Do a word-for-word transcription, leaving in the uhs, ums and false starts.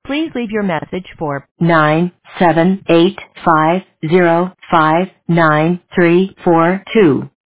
Please leave your message for nine seven eight five zero five nine three four two.